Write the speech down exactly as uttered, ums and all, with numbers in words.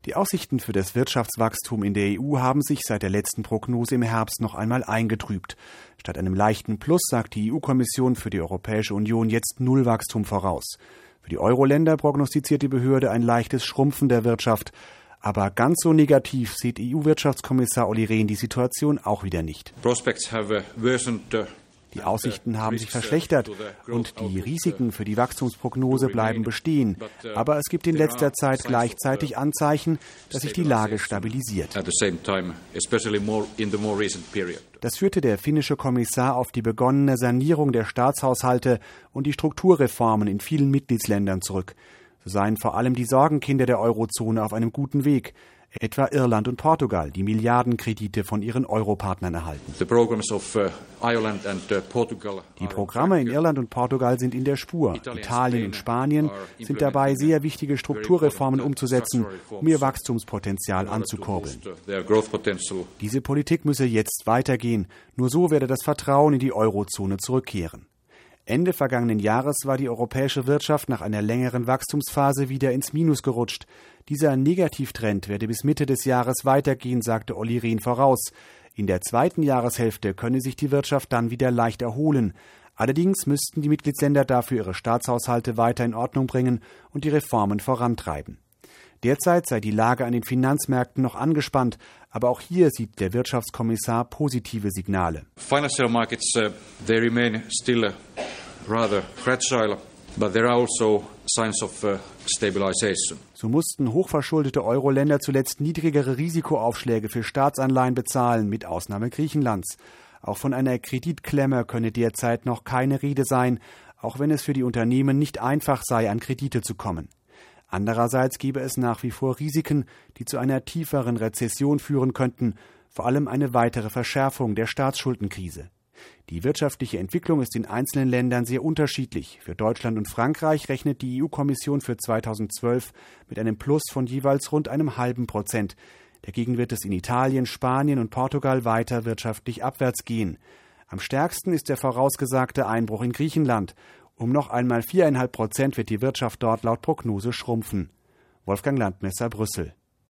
Die Aussichten für das Wirtschaftswachstum in der E U haben sich seit der letzten Prognose im Herbst noch einmal eingetrübt. Statt einem leichten Plus sagt die E U-Kommission für die Europäische Union jetzt Nullwachstum voraus. Für die Euro-Länder prognostiziert die Behörde ein leichtes Schrumpfen der Wirtschaft. Aber ganz so negativ sieht E U-Wirtschaftskommissar Olli Rehn die Situation auch wieder nicht. Die Aussichten haben sich verschlechtert und die Risiken für die Wachstumsprognose bleiben bestehen. Aber es gibt in letzter Zeit gleichzeitig Anzeichen, dass sich die Lage stabilisiert. Das führte der finnische Kommissar auf die begonnene Sanierung der Staatshaushalte und die Strukturreformen in vielen Mitgliedsländern zurück. So seien vor allem die Sorgenkinder der Eurozone auf einem guten Weg. Etwa Irland und Portugal, die Milliardenkredite von ihren Europartnern erhalten. Die Programme in Irland und Portugal sind in der Spur. Italien und Spanien sind dabei, sehr wichtige Strukturreformen umzusetzen, um ihr Wachstumspotenzial anzukurbeln. Diese Politik müsse jetzt weitergehen. Nur so werde das Vertrauen in die Eurozone zurückkehren. Ende vergangenen Jahres war die europäische Wirtschaft nach einer längeren Wachstumsphase wieder ins Minus gerutscht. Dieser Negativtrend werde bis Mitte des Jahres weitergehen, sagte Olli Rehn voraus. In der zweiten Jahreshälfte könne sich die Wirtschaft dann wieder leicht erholen. Allerdings müssten die Mitgliedsländer dafür ihre Staatshaushalte weiter in Ordnung bringen und die Reformen vorantreiben. Derzeit sei die Lage an den Finanzmärkten noch angespannt, aber auch hier sieht der Wirtschaftskommissar positive Signale. Financial markets, uh, they remain still uh, rather fragile, but there are also signs of uh, stabilization. So mussten hochverschuldete Euro-Länder zuletzt niedrigere Risikoaufschläge für Staatsanleihen bezahlen, mit Ausnahme Griechenlands. Auch von einer Kreditklemme könne derzeit noch keine Rede sein, auch wenn es für die Unternehmen nicht einfach sei, an Kredite zu kommen. Andererseits gebe es nach wie vor Risiken, die zu einer tieferen Rezession führen könnten, vor allem eine weitere Verschärfung der Staatsschuldenkrise. Die wirtschaftliche Entwicklung ist in einzelnen Ländern sehr unterschiedlich. Für Deutschland und Frankreich rechnet die E U-Kommission für zweitausendzwölf mit einem Plus von jeweils rund einem halben Prozent. Dagegen wird es in Italien, Spanien und Portugal weiter wirtschaftlich abwärts gehen. Am stärksten ist der vorausgesagte Einbruch in Griechenland. Um noch einmal viereinhalb Prozent wird die Wirtschaft dort laut Prognose schrumpfen. Wolfgang Landmesser, Brüssel.